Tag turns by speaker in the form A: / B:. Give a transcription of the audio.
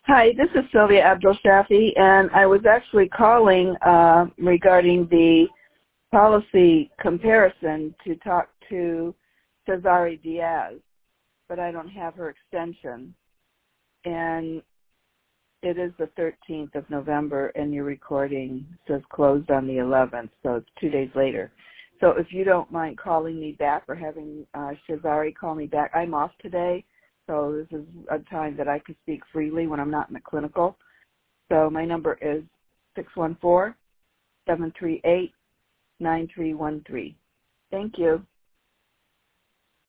A: Hi, this is Sylvia Abdul-Shafi, and I was actually calling regarding the policy comparison to talk to Cesare Diaz, but I don't have her extension. And it is the 13th of November, and your recording says closed on the 11th, so it's 2 days later. So if you don't mind calling me back or having Cesare call me back, I'm off today. So this is a time that I can speak freely when I'm not in the clinical. So my number is 614-738-9313. Thank you.